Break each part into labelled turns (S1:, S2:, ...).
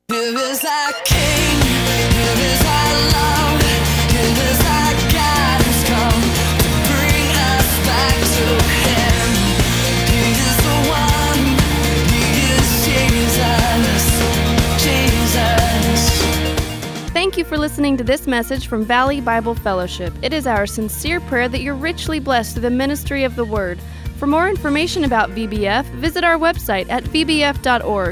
S1: Here is our King, here is our love, here is our guidance come to bring us back to Him. He is the one, He is Jesus.
S2: Thank you for listening to this message from Valley Bible Fellowship. It is our sincere prayer that you're richly blessed through the ministry of the Word. For more information about VBF, visit our website at vbf.org.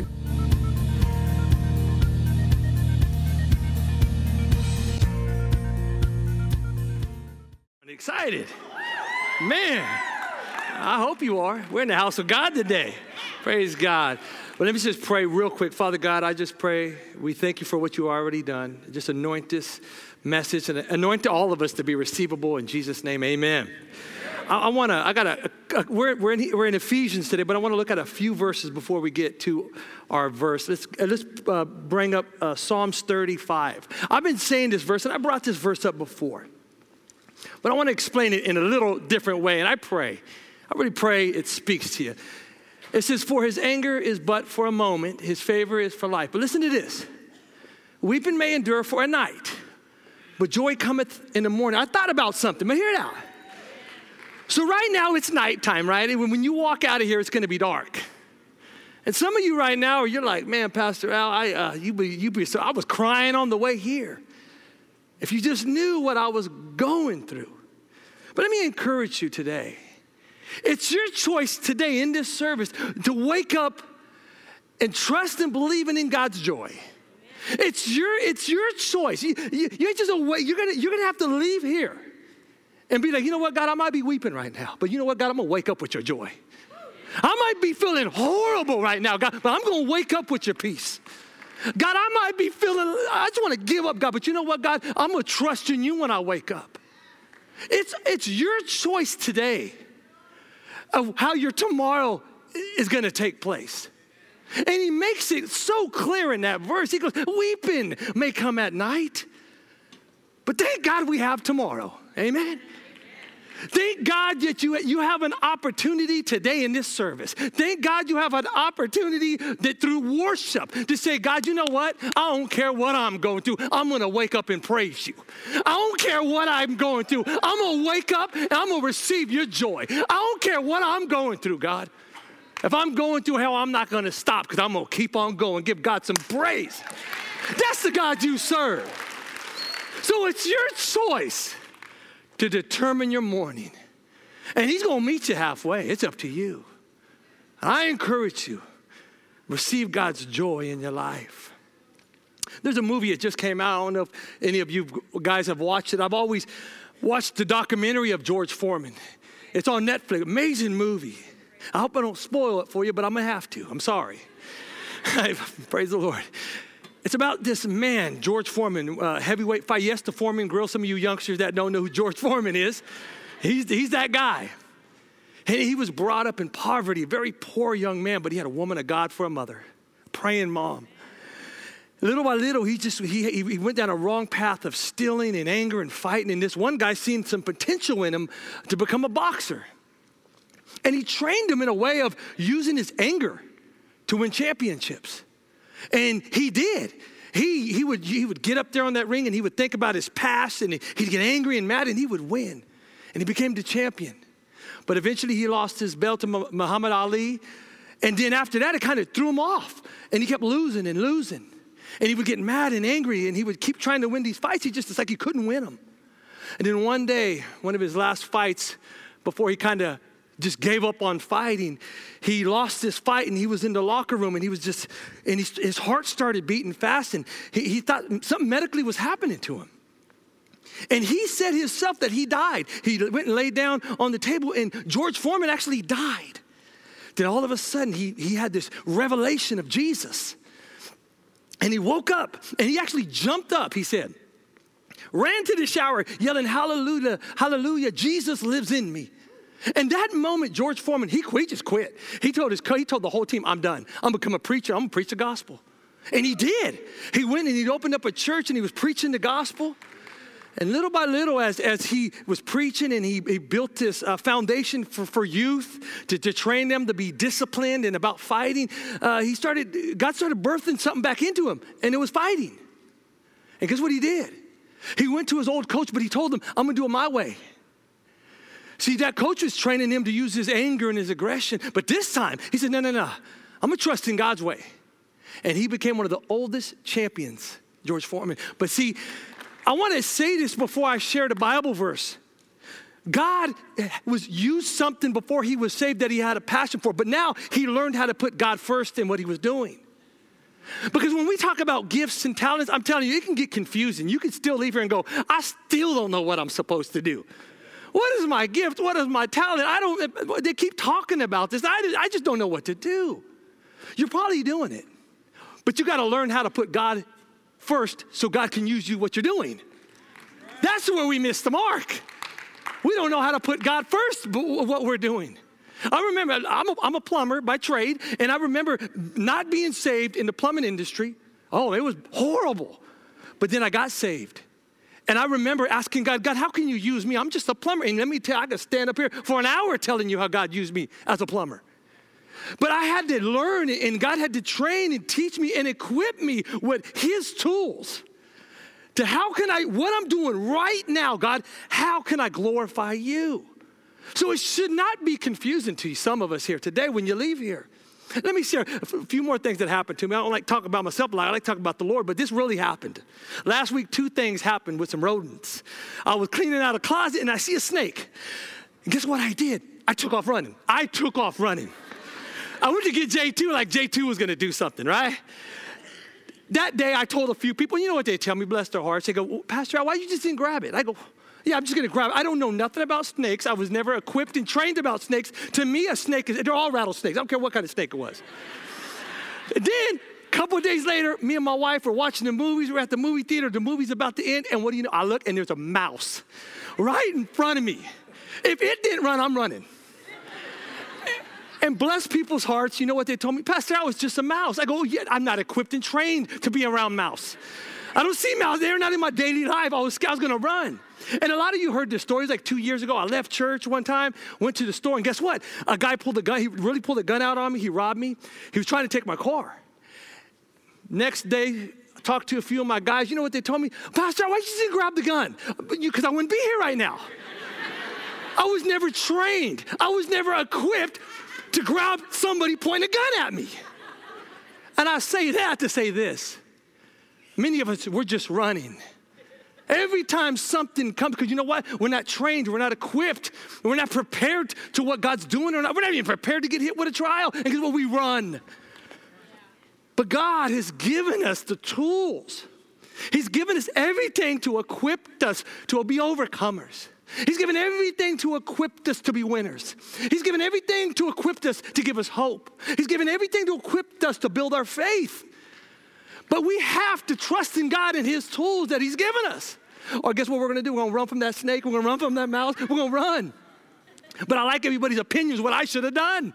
S3: Excited. Man, I hope you are. We're in the house of God today. Praise God. Well, let me just pray real quick. Father God, I just pray we thank you for what you already done. Just anoint this message and anoint all of us to be receivable in Jesus' name. Amen. We're in Ephesians today, but I want to look at a few verses before we get to our verse. Let's bring up Psalms 35. I've been saying this verse, and I brought this verse up before. But I want to explain it in a little different way, and I really pray it speaks to you. It says, for his anger is but for a moment, his favor is for life. But listen to this. Weeping may endure for a night, but joy cometh in the morning. I thought about something, but hear it out. So right now it's nighttime, right? And when you walk out of here, it's going to be dark. And some of you right now, you're like, man, Pastor Al, I was crying on the way here. If you just knew what I was going through. But let me encourage you today. It's your choice today in this service to wake up and trust and believe in God's joy. It's your choice. You ain't just you're gonna have to leave here and be like, you know what, God, I might be weeping right now, but you know what, God, I'm gonna wake up with your joy. I might be feeling horrible right now, God, but I'm gonna wake up with your peace. God, I might be feeling, I just want to give up, God, but you know what, God, I'm going to trust in you when I wake up. It's your choice today of how your tomorrow is going to take place. And he makes it so clear in that verse. He goes, weeping may come at night, but thank God we have tomorrow. Amen. Thank God that you have an opportunity today in this service. Thank God you have an opportunity that through worship to say, God, you know what? I don't care what I'm going through. I'm going to wake up and praise you. I don't care what I'm going through. I'm going to wake up and I'm going to receive your joy. I don't care what I'm going through, God. If I'm going through hell, I'm not going to stop because I'm going to keep on going. Give God some praise. That's the God you serve. So it's your choice to determine your morning. And he's going to meet you halfway. It's up to you. I encourage you, receive God's joy in your life. There's a movie that just came out. I don't know if any of you guys have watched it. I've always watched the documentary of George Foreman. It's on Netflix. Amazing movie. I hope I don't spoil it for you, but I'm going to have to. I'm sorry. Praise the Lord. It's about this man, George Foreman, heavyweight fight. Yes, the Foreman Grill. Some of you youngsters that don't know who George Foreman is, he's that guy. And he was brought up in poverty, a very poor young man, but he had a woman of God for a mother, a praying mom. Little by little, he went down a wrong path of stealing and anger and fighting. And this one guy seen some potential in him to become a boxer. And he trained him in a way of using his anger to win championships. And he did. He would get up there on that ring and he would think about his past and he'd get angry and mad and he would win. And he became the champion. But eventually he lost his belt to Muhammad Ali. And then after that, it kind of threw him off. And he kept losing and losing. And he would get mad and angry and he would keep trying to win these fights. It's like he couldn't win them. And then one day, one of his last fights before he kind of just gave up on fighting, he lost this fight and he was in the locker room and his heart started beating fast and he thought something medically was happening to him. And he said himself that he died. He went and laid down on the table and George Foreman actually died. Then all of a sudden he had this revelation of Jesus. And he woke up and he actually jumped up, he said, ran to the shower yelling, hallelujah, hallelujah, Jesus lives in me. And that moment, George Foreman, he just quit. He told the whole team, I'm done. I'm going to become a preacher. I'm going to preach the gospel. And he did. He went and he opened up a church and he was preaching the gospel. And little by little, as he was preaching and he built this foundation for youth to train them to be disciplined and about fighting, God started birthing something back into him, and it was fighting. And guess what he did? He went to his old coach, but he told him, I'm going to do it my way. See, that coach was training him to use his anger and his aggression, but this time, he said, no, I'm going to trust in God's way. And he became one of the oldest champions, George Foreman. But see, I want to say this before I share the Bible verse. God used something before he was saved that he had a passion for, but now he learned how to put God first in what he was doing. Because when we talk about gifts and talents, I'm telling you, it can get confusing. You can still leave here and go, I still don't know what I'm supposed to do. What is my gift? What is my talent? They keep talking about this. I just don't know what to do. You're probably doing it, but you got to learn how to put God first so God can use you what you're doing. That's where we miss the mark. We don't know how to put God first what we're doing. I remember, I'm a plumber by trade, and I remember not being saved in the plumbing industry. Oh, it was horrible. But then I got saved. And I remember asking God, how can you use me? I'm just a plumber. And let me tell you, I could stand up here for an hour telling you how God used me as a plumber. But I had to learn, and God had to train and teach me and equip me with his tools to what I'm doing right now, God, how can I glorify you? So it should not be confusing to some of us here today when you leave here. Let me share a few more things that happened to me. I don't like to talk about myself a lot. I like to talk about the Lord, but this really happened. Last week, 2 things happened with some rodents. I was cleaning out a closet, and I see a snake. And guess what I did? I took off running. I went to get J2 like J2 was going to do something, right? That day, I told a few people, you know what they tell me, bless their hearts. They go, well, Pastor, why you just didn't grab it? I go, yeah, I'm just going to grab it. I don't know nothing about snakes. I was never equipped and trained about snakes. To me, a snake they're all rattlesnakes. I don't care what kind of snake it was. Then, a couple of days later, me and my wife were watching the movies. We're at the movie theater. The movie's about to end. And what do you know? I look, and there's a mouse right in front of me. If it didn't run, I'm running. And bless people's hearts, you know what they told me? Pastor, I was just a mouse. I go, yeah, I'm not equipped and trained to be around mouse. I don't see mouse. They're not in my daily life. I was going to run. And a lot of you heard the stories like 2 years ago. I left church one time, went to the store, and guess what? A guy pulled a gun. He really pulled a gun out on me. He robbed me. He was trying to take my car. Next day, I talked to a few of my guys. You know what they told me? Pastor, why did you grab the gun? Because I wouldn't be here right now. I was never trained. I was never equipped to grab somebody pointing a gun at me. And I say that to say this. Many of us, we're just running. Every time something comes, because you know what? We're not trained, we're not equipped, we're not prepared to what God's doing or not. We're not even prepared to get hit with a trial. And guess what? We run. But God has given us the tools. He's given us everything to equip us to be overcomers. He's given everything to equip us to be winners. He's given everything to equip us to give us hope. He's given everything to equip us to build our faith. But we have to trust in God and his tools that he's given us. Or guess what we're going to do? We're going to run from that snake. We're going to run from that mouse. We're going to run. But I like everybody's opinions, what I should have done.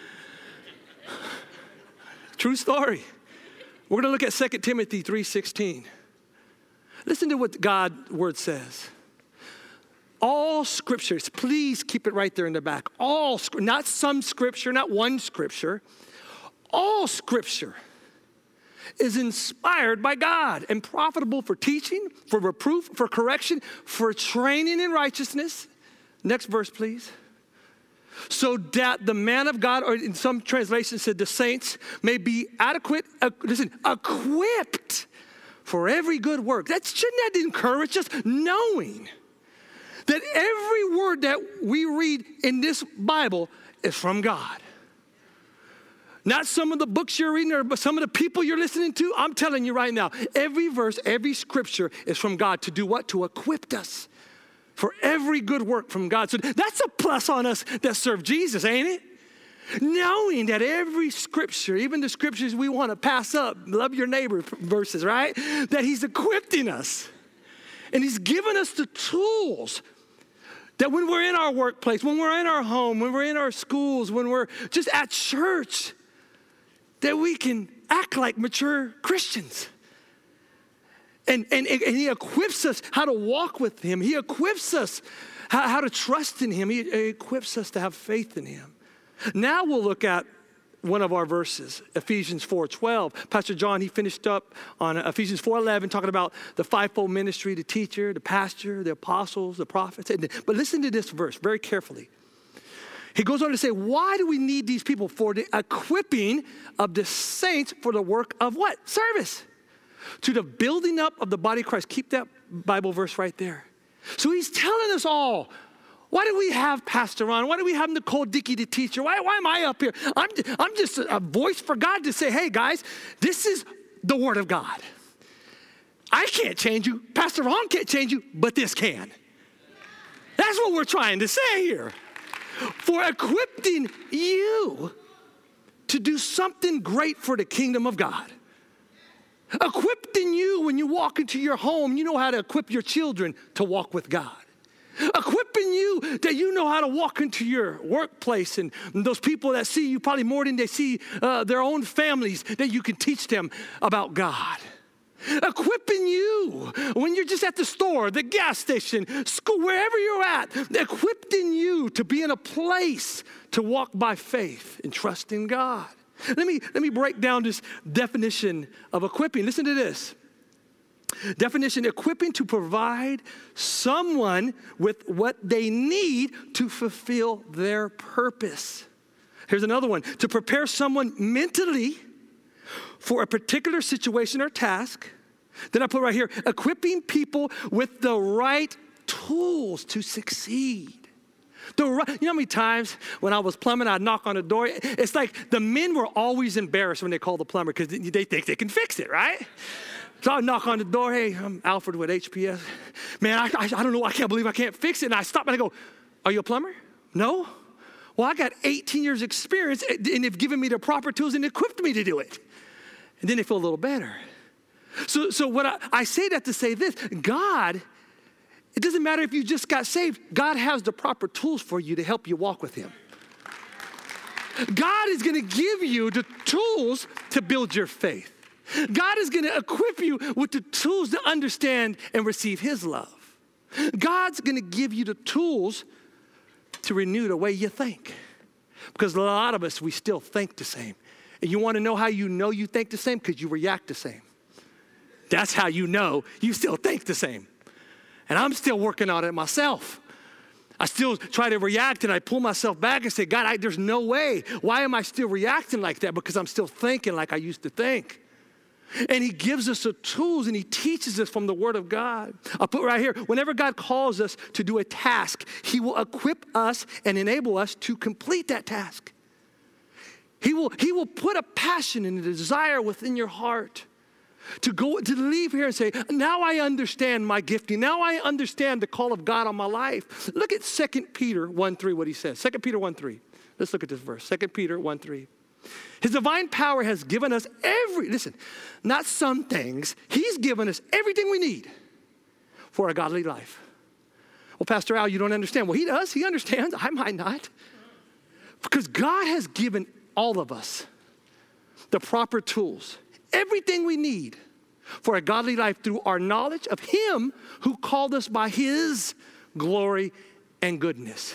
S3: True story. We're going to look at 2 Timothy 3:16. Listen to what God's word says. All scriptures, please keep it right there in the back. All, not some scripture, not one scripture. All scripture is inspired by God and profitable for teaching, for reproof, for correction, for training in righteousness. Next verse, please. So that the man of God, or in some translations said the saints, may be adequate, equipped for every good work. Shouldn't that encourage us? Knowing that every word that we read in this Bible is from God. Not some of the books you're reading or some of the people you're listening to. I'm telling you right now, every verse, every scripture is from God to do what? To equip us for every good work from God. So that's a plus on us that serve Jesus, ain't it? Knowing that every scripture, even the scriptures we want to pass up, love your neighbor verses, right? That he's equipping us. And he's given us the tools that when we're in our workplace, when we're in our home, when we're in our schools, when we're just at church, that we can act like mature Christians. And he equips us how to walk with him. He equips us how to trust in him. He equips us to have faith in him. Now we'll look at one of our verses, Ephesians 4:12. Pastor John, he finished up on Ephesians 4:11, talking about the fivefold ministry, the teacher, the pastor, the apostles, the prophets. But listen to this verse very carefully. He goes on to say, why do we need these people? For the equipping of the saints for the work of what? Service. To the building up of the body of Christ. Keep that Bible verse right there. So he's telling us all, why do we have Pastor Ron? Why do we have Nicole Dickey, the teacher? Why am I up here? I'm just a voice for God to say, hey guys, this is the word of God. I can't change you. Pastor Ron can't change you, but this can. That's what we're trying to say here. For equipping you to do something great for the kingdom of God. Equipping you when you walk into your home, you know how to equip your children to walk with God. Equipping you that you know how to walk into your workplace and those people that see you probably more than they see their own families, that you can teach them about God. Equipping you when you're just at the store, the gas station, school, wherever you're at, equipping you to be in a place to walk by faith and trust in God. Let me break down this definition of equipping. Listen to this. Definition: equipping to provide someone with what they need to fulfill their purpose. Here's another one: to prepare someone mentally for a particular situation or task. Then I put right here, equipping people with the right tools to succeed. You know how many times when I was plumbing, I'd knock on the door? It's like the men were always embarrassed when they call the plumber because they think they can fix it, right? So I knock on the door. Hey, I'm Alfred with HPS. Man, I don't know. I can't believe I can't fix it. And I stop and I go, are you a plumber? No. Well, I got 18 years experience and they've given me the proper tools and equipped me to do it. And then they feel a little better. So what I say that to say this, God, it doesn't matter if you just got saved. God has the proper tools for you to help you walk with him. God is going to give you the tools to build your faith. God is going to equip you with the tools to understand and receive his love. God's going to give you the tools to renew the way you think. Because a lot of us, we still think the same. And you want to know how you know you think the same? Because you react the same. That's how you know you still think the same. And I'm still working on it myself. I still try to react and I pull myself back and say, God, there's no way. Why am I still reacting like that? Because I'm still thinking like I used to think. And he gives us the tools and he teaches us from the word of God. I'll put right here, whenever God calls us to do a task, he will equip us and enable us to complete that task. He will put a passion and a desire within your heart to leave here and say, now I understand my gifting. Now I understand the call of God on my life. Look at 2 Peter 1:3, what he says. 2 Peter 1:3. Let's look at this verse. 2 Peter 1:3. His divine power has given us not some things. He's given us everything we need for a godly life. Well, Pastor Al, you don't understand. Well, he does. He understands. I might not. Because God has given all of us the proper tools, everything we need for a godly life through our knowledge of him who called us by his glory and goodness.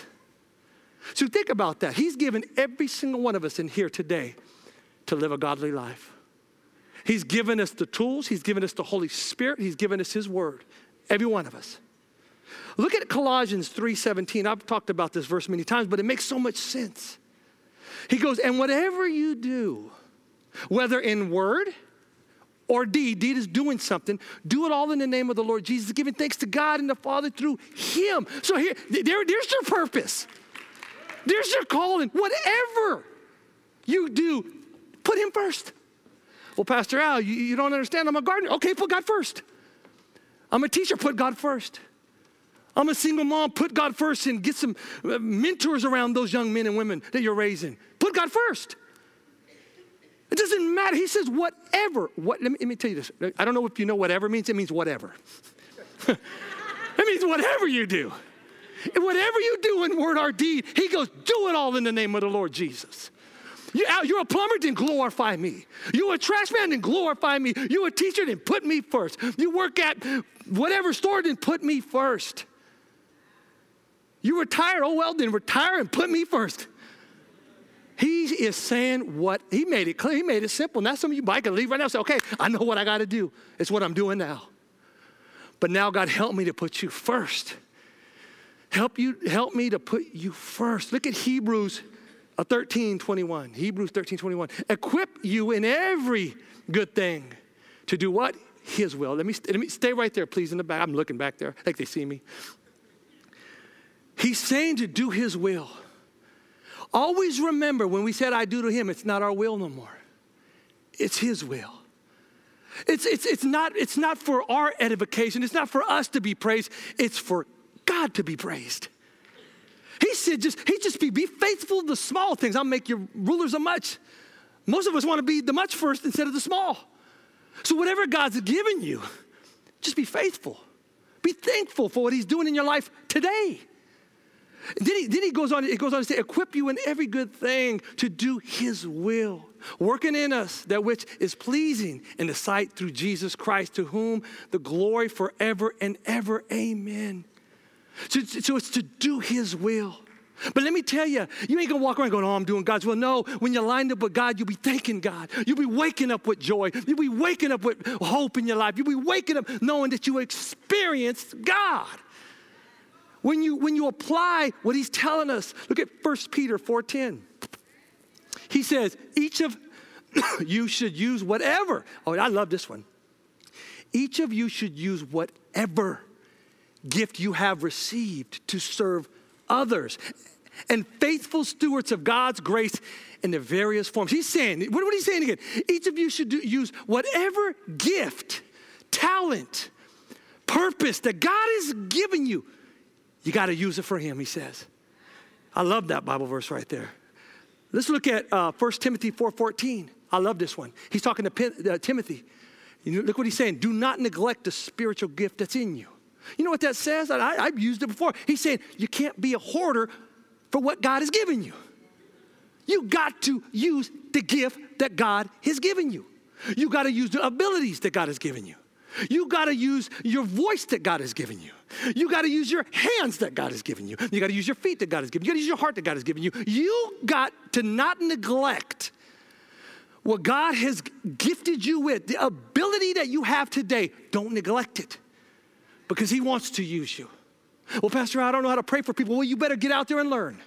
S3: So think about that. He's given every single one of us in here today to live a godly life. He's given us the tools. He's given us the Holy Spirit. He's given us his word. Every one of us. Look at Colossians 3:17. I've talked about this verse many times, but it makes so much sense. He goes, and whatever you do, whether in word or deed is doing something, do it all in the name of the Lord Jesus, giving thanks to God and the Father through him. So there's your purpose. There's your calling. Whatever you do, put him first. Well, Pastor Al, you don't understand. I'm a gardener. Okay, put God first. I'm a teacher. Put God first. I'm a single mom. Put God first and get some mentors around those young men and women that you're raising. Put God first. It doesn't matter. He says whatever. Let me tell you this. I don't know if you know whatever means. It means whatever. It means whatever you do. And whatever you do in word or deed, he goes, do it all in the name of the Lord Jesus. You're a plumber, then glorify me. You're a trash man, then glorify me. You're a teacher, then put me first. You work at whatever store, then put me first. You retired, oh well, then retire and put me first. He is saying what, he made it clear, he made it simple. Now some of you might can leave right now and say, okay, I know what I got to do. It's what I'm doing now. But now God, help me to put you first. Help me to put you first. Look at Hebrews 13:21. Hebrews 13:21. Equip you in every good thing to do what? His will. Let me stay right there, please, in the back. I'm looking back there like they see me. He's saying to do his will. Always remember when we said I do to him, it's not our will no more. It's his will. It's not for our edification. It's not for us to be praised. It's for God to be praised. He said, be faithful to the small things. I'll make you rulers of much. Most of us want to be the much first instead of the small. So whatever God's given you, just be faithful. Be thankful for what he's doing in your life today. Then he goes on to say, equip you in every good thing to do his will, working in us that which is pleasing in the sight through Jesus Christ, to whom the glory forever and ever. Amen. So it's to do his will. But let me tell you, you ain't gonna walk around going, oh, I'm doing God's will. No, when you're lined up with God, you'll be thanking God. You'll be waking up with joy. You'll be waking up with hope in your life. You'll be waking up knowing that you experienced God. When you apply what he's telling us, look at 1 Peter 4:10. He says, each of you should use whatever. Oh, I love this one. Each of you should use whatever gift you have received to serve others and faithful stewards of God's grace in the various forms. He's saying, what he's saying again? Each of you should use whatever gift, talent, purpose that God has given you. You got to use it for him, he says. I love that Bible verse right there. Let's look at 1 Timothy 4:14. I love this one. He's talking to Timothy. Look what he's saying. Do not neglect the spiritual gift that's in you. You know what that says? I've used it before. He's saying you can't be a hoarder for what God has given you. You got to use the gift that God has given you. You got to use the abilities that God has given you. You got to use your voice that God has given you. You got to use your hands that God has given you. You got to use your feet that God has given you. You got to use your heart that God has given you. You got to not neglect what God has gifted you with. The ability that you have today, don't neglect it because he wants to use you. Well, Pastor, I don't know how to pray for people. Well, you better get out there and learn.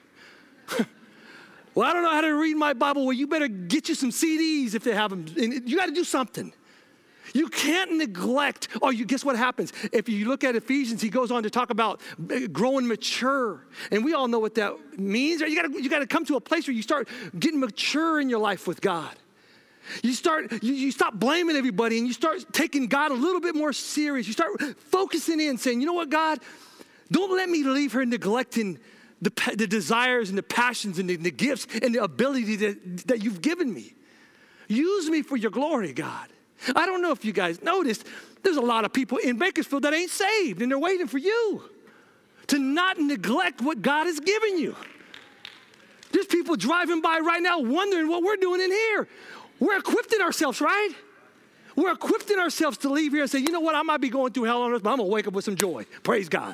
S3: Well, I don't know how to read my Bible. Well, you better get you some CDs if they have them. And you got to do something. You can't neglect. Guess what happens? If you look at Ephesians, he goes on to talk about growing mature. And we all know what that means. You got to come to a place where you start getting mature in your life with God. You stop blaming everybody and you start taking God a little bit more serious. You start focusing in, saying, you know what, God? Don't let me leave her neglecting the desires and the passions and the gifts and the ability that you've given me. Use me for your glory, God. I don't know if you guys noticed, there's a lot of people in Bakersfield that ain't saved and they're waiting for you to not neglect what God has given you. There's people driving by right now wondering what we're doing in here. We're equipping ourselves, right? We're equipping ourselves to leave here and say, you know what, I might be going through hell on earth, but I'm going to wake up with some joy. Praise God.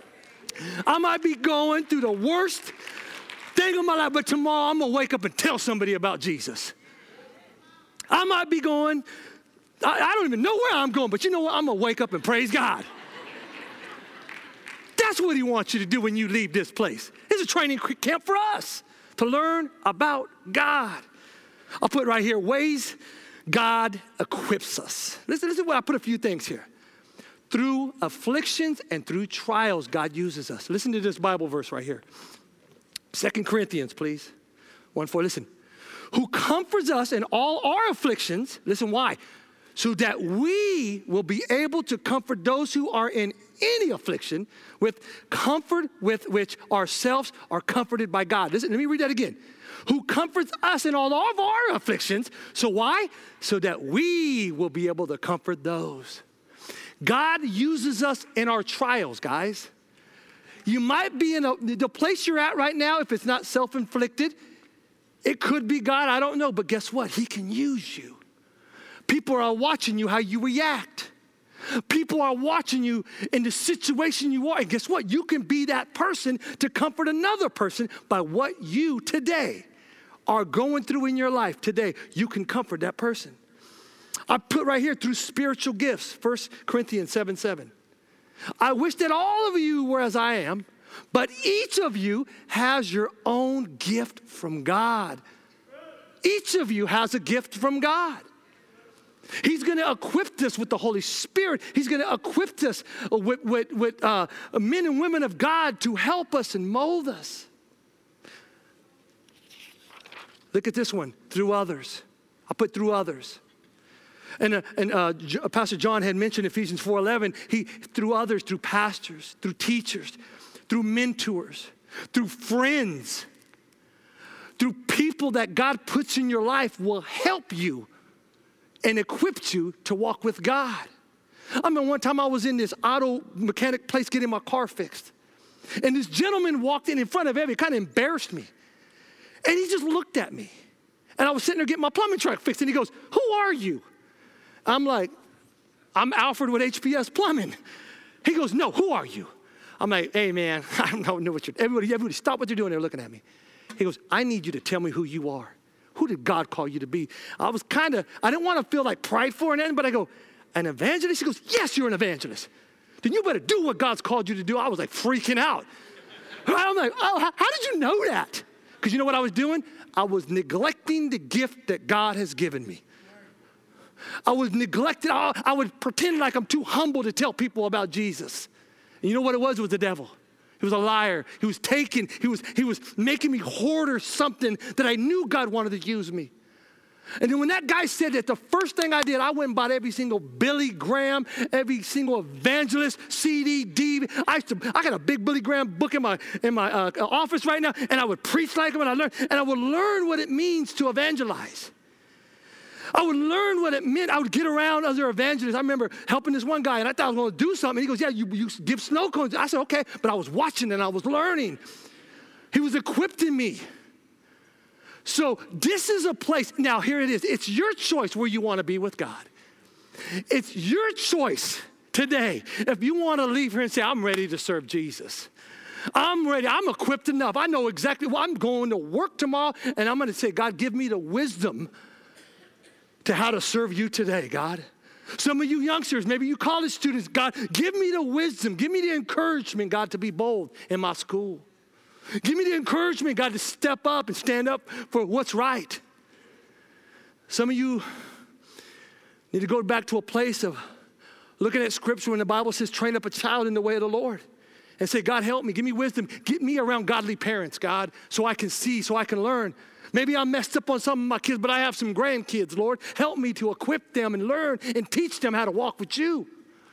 S3: I might be going through the worst thing of my life, but tomorrow I'm going to wake up and tell somebody about Jesus. I might be going, I don't even know where I'm going, but you know what? I'm going to wake up and praise God. That's what he wants you to do when you leave this place. It's a training camp for us to learn about God. I'll put right here, ways God equips us. Listen to what I put a few things here. Through afflictions and through trials, God uses us. Listen to this Bible verse right here. 2 Corinthians, please. 1:4, listen. Who comforts us in all our afflictions. Listen, why? So that we will be able to comfort those who are in any affliction with comfort with which ourselves are comforted by God. Listen, let me read that again. Who comforts us in all of our afflictions. So why? So that we will be able to comfort those. God uses us in our trials, guys. You might be in the place you're at right now, if it's not self-inflicted, It could be God, I don't know, but guess what? He can use you. People are watching you, how you react. People are watching you in the situation you are. And guess what? You can be that person to comfort another person by what you today are going through in your life. Today, you can comfort that person. I put right here through spiritual gifts, 1 Corinthians 7:7. I wish that all of you were as I am, but each of you has your own gift from God. Each of you has a gift from God. He's going to equip us with the Holy Spirit. He's going to equip us with men and women of God to help us and mold us. Look at this one, through others. I put through others. And Pastor John had mentioned Ephesians 4:11. He, through others, through pastors, through teachers, through mentors, through friends, through people that God puts in your life will help you and equipped you to walk with God. I remember one time I was in this auto mechanic place getting my car fixed. And this gentleman walked in front of everybody, kind of embarrassed me. And he just looked at me. And I was sitting there getting my plumbing truck fixed. And he goes, "Who are you?" I'm like, "I'm Alfred with HPS Plumbing." He goes, "No, who are you?" I'm like, "Hey, man, I don't know what you're, everybody stop what you're doing. They're looking at me." He goes, "I need you to tell me who you are. Who did God call you to be?" I didn't want to feel like prideful or anything, but I go, "An evangelist?" He goes, "Yes, you're an evangelist. Then you better do what God's called you to do." I was like freaking out. I'm like, "Oh, how did you know that?" Because you know what I was doing? I was neglecting the gift that God has given me. I was neglected. I would pretend like I'm too humble to tell people about Jesus. And you know what it was? It was the devil. He was a liar. He was making me hoard or something that I knew God wanted to use me. And then when that guy said that, the first thing I did, I went and bought every single Billy Graham, every single evangelist, CD, DVD. I got a big Billy Graham book in my office right now, and I would preach like him, and I would learn what it means to evangelize. I would learn what it meant. I would get around other evangelists. I remember helping this one guy, and I thought I was going to do something. He goes, "Yeah, you give snow cones." I said, "Okay," but I was watching and I was learning. He was equipping me. So this is a place, now here it is. It's your choice where you want to be with God. It's your choice today. If you want to leave here and say, "I'm ready to serve Jesus. I'm ready. I'm equipped enough. I know exactly what I'm going to work tomorrow." And I'm going to say, "God, give me the wisdom to how to serve you today, God." Some of you youngsters, maybe you college students, "God, give me the wisdom. Give me the encouragement, God, to be bold in my school. Give me the encouragement, God, to step up and stand up for what's right." Some of you need to go back to a place of looking at scripture when the Bible says, "Train up a child in the way of the Lord." And say, "God, help me. Give me wisdom. Get me around godly parents, God, so I can see, so I can learn. Maybe I messed up on some of my kids, but I have some grandkids, Lord. Help me to equip them and learn and teach them how to walk with you."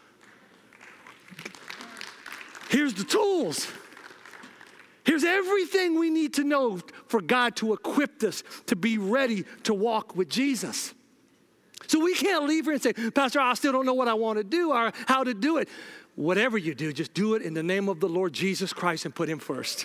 S3: Here's the tools. Here's everything we need to know for God to equip us to be ready to walk with Jesus. So we can't leave here and say, "Pastor, I still don't know what I want to do or how to do it." Whatever you do, just do it in the name of the Lord Jesus Christ and put him first.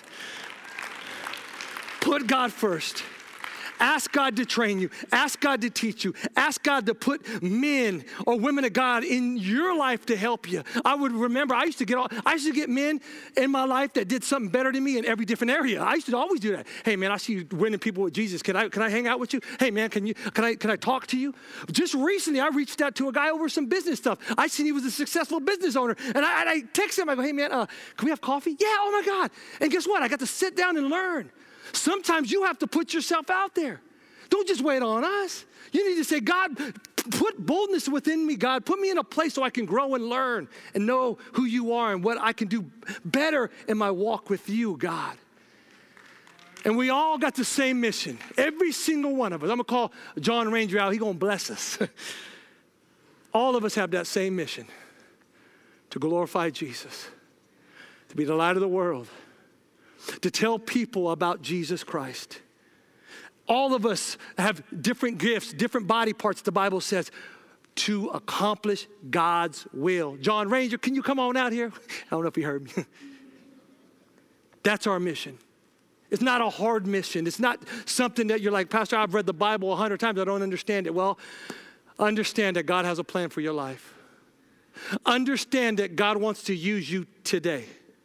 S3: Put God first. Ask God to train you. Ask God to teach you. Ask God to put men or women of God in your life to help you. I would remember I used to get men in my life that did something better than me in every different area. I used to always do that. "Hey man, I see you winning people with Jesus. Can I hang out with you? Hey man, can I talk to you?" Just recently, I reached out to a guy over some business stuff. I seen he was a successful business owner, and I text him. I go, "Hey man, can we have coffee?" "Yeah." "Oh my God!" And guess what? I got to sit down and learn. Sometimes you have to put yourself out there. Don't just wait on us. You need to say, "God, put boldness within me, God. Put me in a place so I can grow and learn and know who you are and what I can do better in my walk with you, God." And we all got the same mission. Every single one of us. I'm going to call John Ranger out. He's going to bless us. All of us have that same mission, to glorify Jesus, to be the light of the world, to tell people about Jesus Christ. All of us have different gifts, different body parts, the Bible says, to accomplish God's will. John Ranger, can you come on out here? I don't know if you heard me. That's our mission. It's not a hard mission. It's not something that you're like, Pastor, I've read the Bible 100 times. I don't understand it. Well, understand that God has a plan for your life. Understand that God wants to use you today.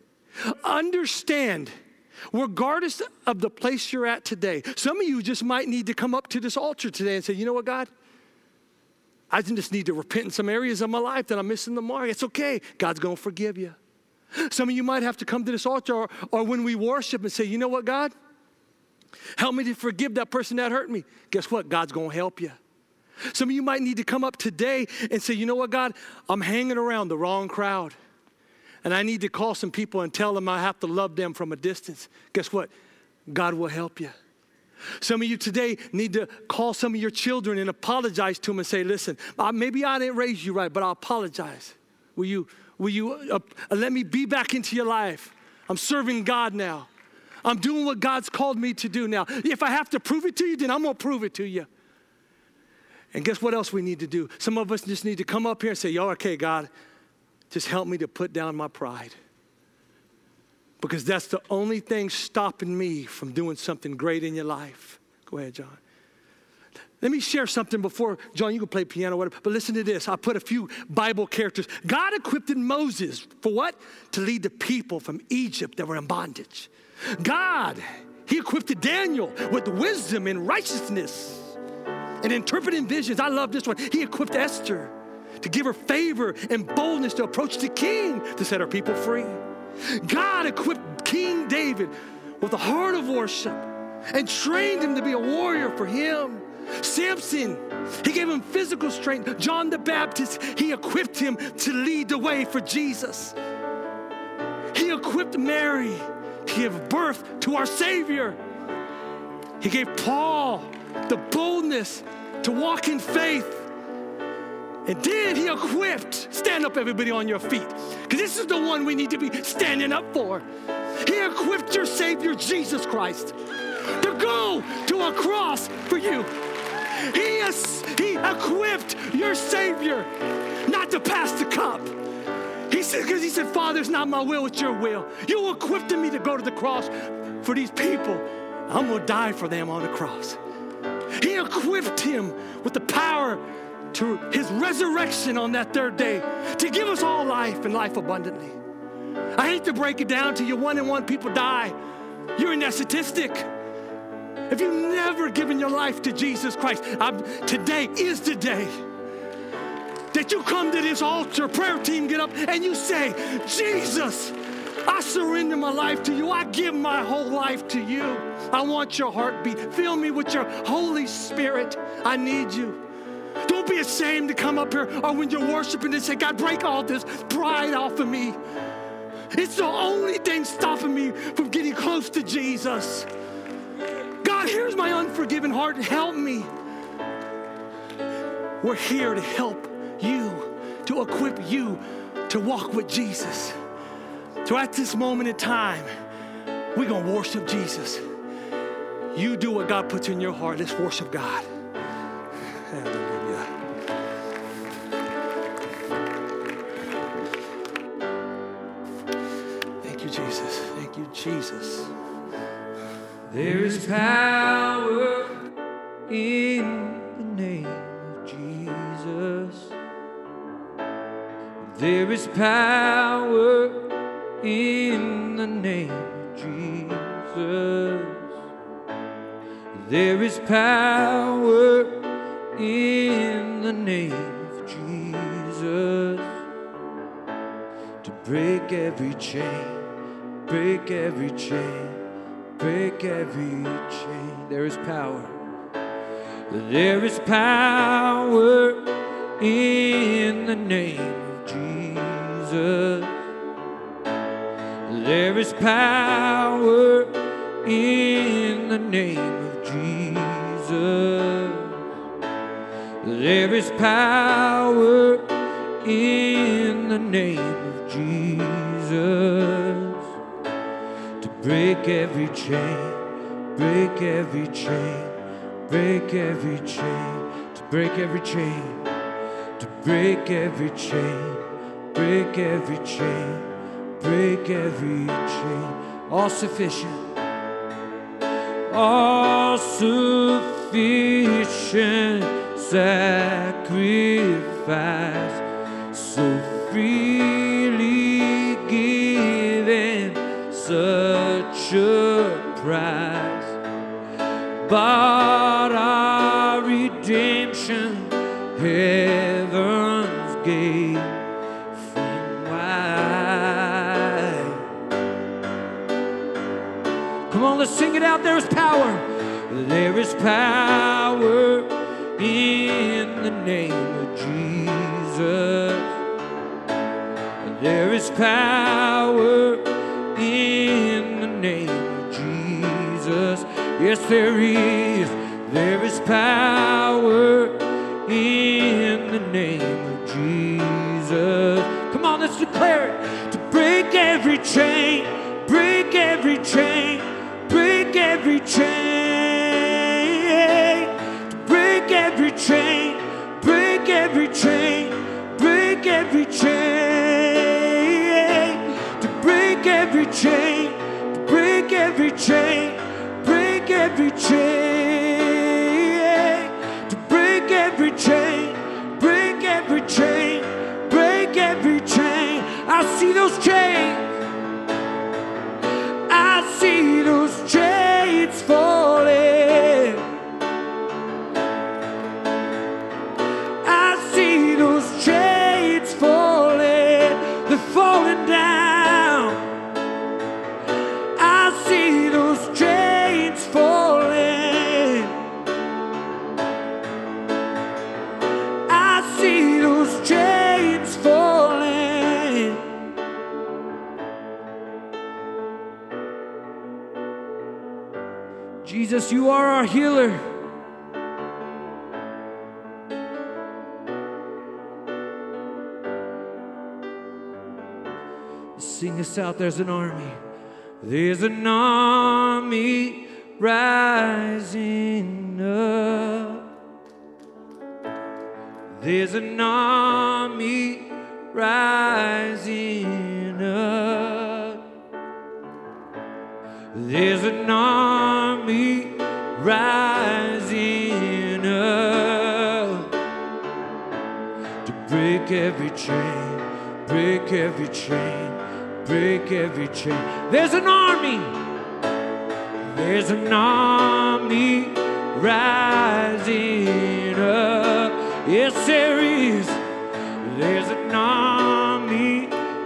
S3: Understand, regardless of the place you're at today, some of you just might need to come up to this altar today and say, you know what, God? I just need to repent in some areas of my life that I'm missing the mark. It's okay. God's going to forgive you. Some of you might have to come to this altar or when we worship and say, you know what, God? Help me to forgive that person that hurt me. Guess what? God's going to help you. Some of you might need to come up today and say, you know what, God? I'm hanging around the wrong crowd. And I need to call some people and tell them I have to love them from a distance. Guess what? God will help you. Some of you today need to call some of your children and apologize to them and say, listen, maybe I didn't raise you right, but I apologize. Will you let me be back into your life? I'm serving God now. I'm doing what God's called me to do now. If I have to prove it to you, then I'm going to prove it to you. And guess what else we need to do? Some of us just need to come up here and say, yo, okay, God, just help me to put down my pride. Because that's the only thing stopping me from doing something great in your life. Go ahead, John. Let me share something before, John, you can play piano or whatever, but listen to this. I put a few Bible characters. God equipped Moses for what? To lead the people from Egypt that were in bondage. God, he equipped Daniel with wisdom and righteousness and interpreting visions. I love this one. He equipped Esther to give her favor and boldness to approach the king to set her people free. God equipped King David with a heart of worship and trained him to be a warrior for him. Samson, he gave him physical strength. John the Baptist, he equipped him to lead the way for Jesus. He equipped Mary to give birth to our Savior. He gave Paul the boldness to walk in faith. And then he equipped, stand up everybody on your feet, because this is the one we need to be standing up for. He equipped your Savior, Jesus Christ, to go to a cross for you. He equipped your Savior not to pass the cup. He said, Father, it's not my will, it's your will. You equipped me to go to the cross for these people. I'm going to die for them on the cross. He equipped him with the power to his resurrection on that third day to give us all life and life abundantly. I hate to break it down to you, 1 in 1 people die. You're in that statistic. If you've never given your life to Jesus Christ, today is the day that you come to this altar, prayer team, get up and you say, Jesus, I surrender my life to you. I give my whole life to you. I want your heartbeat. Fill me with your Holy Spirit. I need you. Don't be ashamed to come up here or when you're worshiping and say, God, break all this pride off of me. It's the only thing stopping me from getting close to Jesus. God, here's my unforgiven heart. Help me. We're here to help you, to equip you to walk with Jesus. So at this moment in time, we're going to worship Jesus. You do what God puts in your heart. Let's worship God. Hallelujah. Thank you, Jesus. Thank you, Jesus.
S4: There is power in the name of Jesus. There is power in the name of Jesus. There is power in the name of Jesus to break every chain, break every chain. Break every chain. There is power. There is power in the name of Jesus. There is power in the name of Jesus. There is power in the name of Jesus. Break every chain, break every chain, break every chain, to break every chain, to break every chain, break every chain, break every chain. All sufficient, all sufficient sacrifice, so freely given, such a price. But our redemption, heaven's gate, free wide. Come on, let's sing it out. There is power. There is power in the name of Jesus. There is power in the name of Jesus. Yes, there is. There is power in the name of Jesus. Come on, let's declare it. To break every chain, break every chain, break every chain. To break every chain, break every chain, break every chain. To break every chain, to break every chain, break every chain. To break every chain, break every chain, break every chain. I see those chains. I see those chains falling. I see those chains falling. They're falling down. I see those chains falling. I see those chains falling. Jesus, you are our healer. Sing this out. There's an army. There's an army rising up. There's an army rising up. There's an army rising up to break every chain, break every chain, break every chain. There's an army. There's an army rising up. Yes, there is. There's an army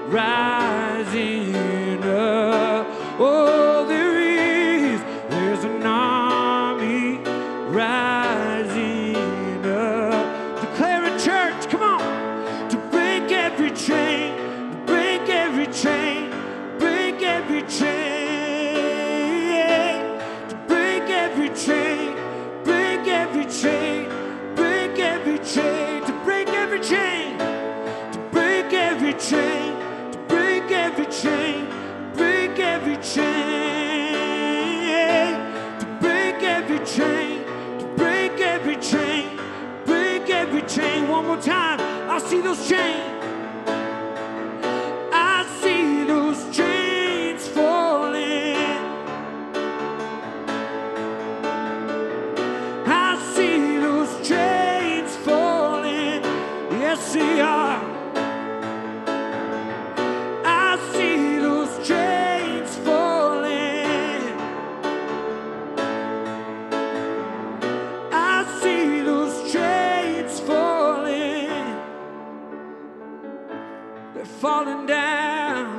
S4: rising up. Oh, there is. There's an army rising up. Declare it, church. Come on. To break every chain, to break every chain, break every chain. To break every chain, break every chain, break every chain. To break every chain, to break every chain, to break every chain, break every chain. To break every chain, to break every chain, break every chain. One more time. I see those chains. I see those chains falling. I see those chains falling. Yes, they are. I see those chains falling. I see those chains falling. They're falling down.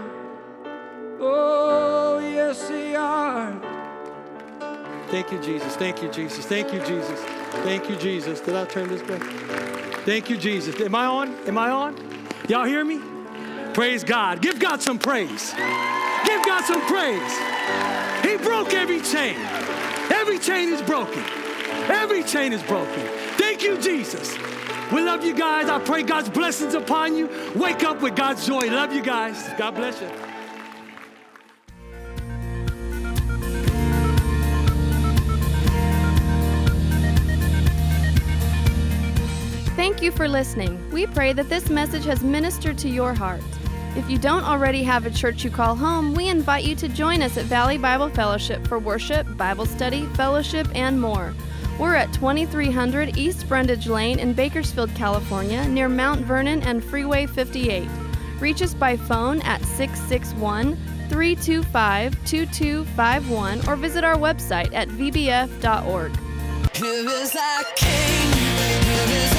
S4: Oh, yes, they are.
S3: Thank you, Jesus. Thank you, Jesus. Thank you, Jesus. Thank you, Jesus. Did I turn this back? Thank you, Jesus. Am I on? Am I on? Y'all hear me? Praise God. Give God some praise. Give God some praise. He broke every chain. Every chain is broken. Every chain is broken. Thank you, Jesus. We love you guys. I pray God's blessings upon you. Wake up with God's joy. Love you guys. God bless you.
S2: Thank you for listening. We pray that this message has ministered to your heart. If you don't already have a church you call home, we invite you to join us at Valley Bible Fellowship for worship, Bible study, fellowship, and more. We're at 2300 East Brundage Lane in Bakersfield, California, near Mount Vernon and Freeway 58. Reach us by phone at 661-325-2251 or visit our website at vbf.org.
S1: Here is our King, here is